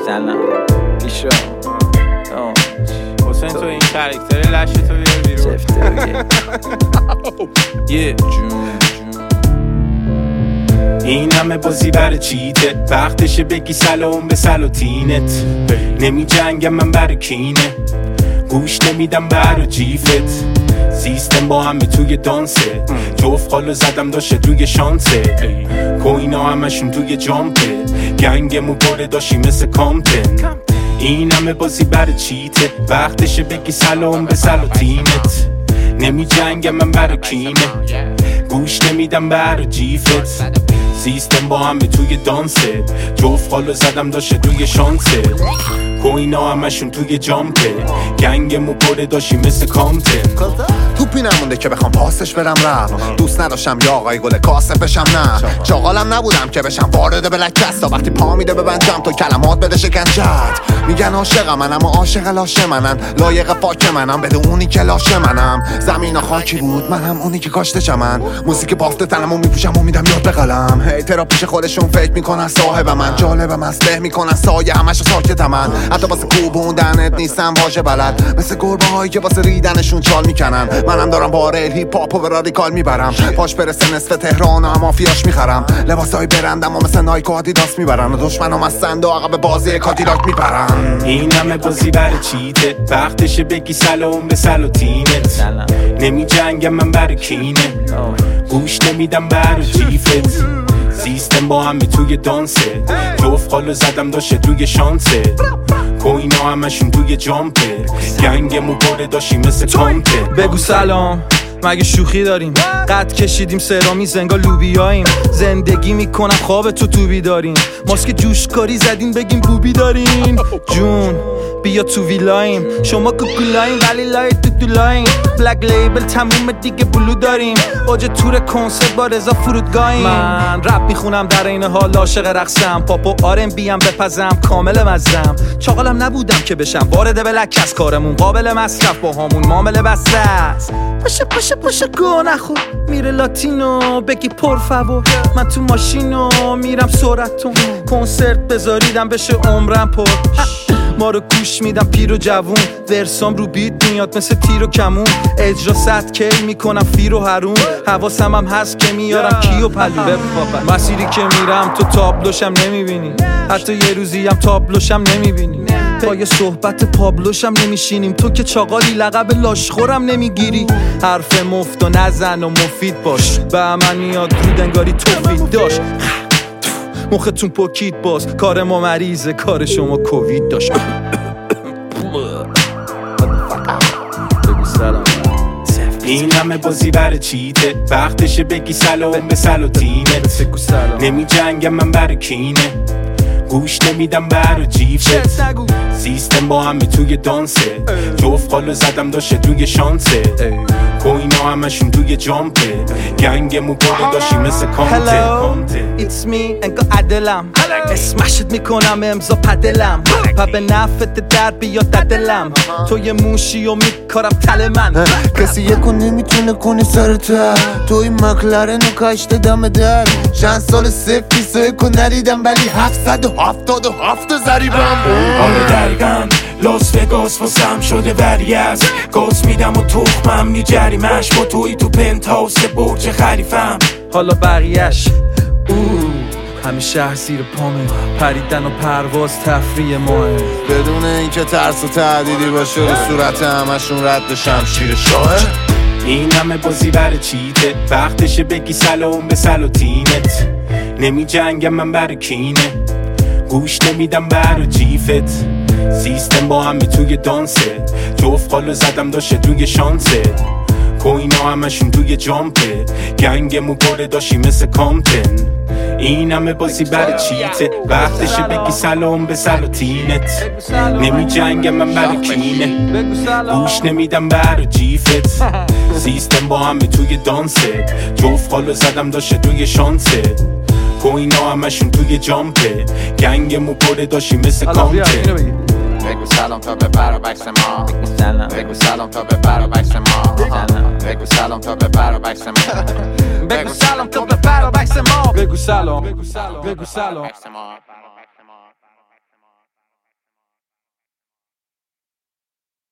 سلام ایشا حسین تو این کرکتر لشه تو بیار بیرون یه این همه بازی برای چیته، وقتشه بگی سلام به سلاطینت. نمی جنگم من برای کینه، گوش نمیدم برای جیفت. سیستم با همه توی دانسه، جفت خالو زدم داشته توی شانسه. کوینا همشون توی جامپه، گنگمو باره داشتی مثل کامپن. این همه بازی برای چیته، وقتشه بگی سلام به سلاطینت. نمی جنگم من برای کینه، گوش نمیدم برای جیفت. سیستم با همه توی دانسه، جفت خالو زدم داشته توی شانسه. کوینا همشون توی جامپه، گنگمو باره داشتی مثل کامپن. توپی نمونده که بخوام پاسش برم رفت. دوست نداشتم یا آقای گل کاسه بشم، نه چاقالم نبودم که بشم وارد بلک تا وقتی پا میده ببندم تو کلمات بده شکنجت. میگن عاشقم منم و عاشق لاشه منن، لایق فاک منم بده اونی که لاشه منم. زمین خاکی بود منم اونی که کاشته چمن، موزیک بافت تنمو میپوشم و میدم یاد به قلم. هیترا پیش خودشون فکر میکنن صاحب من، جالبم از له میکنن سایه همشو ساکتم من. حتی واسه کوبوندنت نیستم واژه بلد، مثل گربه هایی که واسه ریدنشون چال میکنن. منم دارم با ریل هیپ هاپ و به رادیکال میبرم، پاش برسه نصف تهران و مافیاش میخرم. لباسای برندم و مثل نایک و آدیداس میبرن، و دشمنم از سند و عقب بازی کادیلاک میبرن. این همه بازی برای چیته، وقتشه بگی سلام به سلاطینت. نمی جنگم من برای کینه، گوش نمیدم برای جیفت. سیستم با همه توی دانسه، جفت خالو زدم داشته توی شانسه. کوینا همشون توی جامپه، گنگمو باره داشتی مثل کامپه. بگو سلام مگه شوخی داریم؟ قد کشیدیم سرامی زنگا لوبیاییم، زندگی میکنم خواب تو بیداریم. ماسک جوشکاری زدیم بگیم بوبی دارین. جون بیا تو ویلایم، شما کوکولایم ولی لای تو لایم. بلک لیبل تموم دیگه بلو داریم، اوج تور کنسرت با رضا فرودگاهیم. من رپ میخونم در این حال عاشق رقصم، پاپ و آر ام بی ام بپزم کامل مزم. چاقالم نبودم که بشم وارد بلک از کارمون قابل مصرف با همون معامله بسته است. پاشه گو نخور میره لاتینو بگی پر فور. من تو ماشینو میرم سرعتون، کنسرت بذاریدم بشه عمرم پر. ما رو گوش میدم پیر و جوون، ورسام رو بیت میاد مثل تیر و کمون. اجرا صد کی میکنم فیر و حروم، حواسم هم هست که میارم کی و پلو. مسیری که میرم تو تابلوشم نمیبینی، حتی یه روزی هم تابلوشم نمیبینی. با یه صحبت پابلوشم نمیشینیم، تو که چاقالی لقب لاشخورم نمیگیری. حرف مفت و نزن و مفید باش، به من میاد رود انگاری توفید داشت. مختون پوکید باز، کار ما مریضه کار شما کووید داشت. این همه بازی برای چیته، وقتشه بگی سلام به سلاطینت. نمی جنگم من برای کینه، گوش نمیدم برای جیفت. سیستم با همه توی دانسه، جفت خالو زدم داشته توی شانسه. کوینا همشون توی جامپه، گنگمو باره داشتی مثل کامپن. It's me انگا عدلم، اسمشت میکنم امضا پدلم. پا به نفت در بیاد دلم، تو یه موشی و میکارم تل من. کسی یکو نمیتونه کنی سرته، تو این مکلرن و کاشته دم در. چند سال سفتی سویکو ندیدم ولی 777 زریبم. آره دقیقا لاس وگاس واسم شده ولی از گاز میدم و تخمم نی جریمش. با توی تو پنت هاوس برج خلیفم. حالا بقیهش همه شهر زیر پامه، پریدن و پرواز تفریح ماه. بدون اینکه ترس و تهدیدی باشه رو صورت همشون رد شمشیر شاه. این همه بازی برای چیته، وقتشه بگی سلام به سلاطینت. نمی جنگم من برای کینه، گوش نمیدم برای جیفت. سیستم با همه توی دانسه، جفت خالو زدم داشته توی شانسه. کوینا همشون توی جامپه، گنگمو باره داشتی مثل کامپن. این همه بازی برای چیته، وقتشه بگی سلام به سلاطینت. نمی جنگم من برای کینه، گوش نمیدم برای جیفت. سیستم با همه توی دانسه، جفت خالو زدم داشته توی شانسه. کوینا همشون توی جامپه، گنگمو باره داشتی مثل کامپن. بگو سلام تا به بر و بکس ما، بگو سلام تا به بر و بکس ما، بگو سلام تا به بر و بکس ما، بگو سلام تا به بر و بکس ما، بگو سلام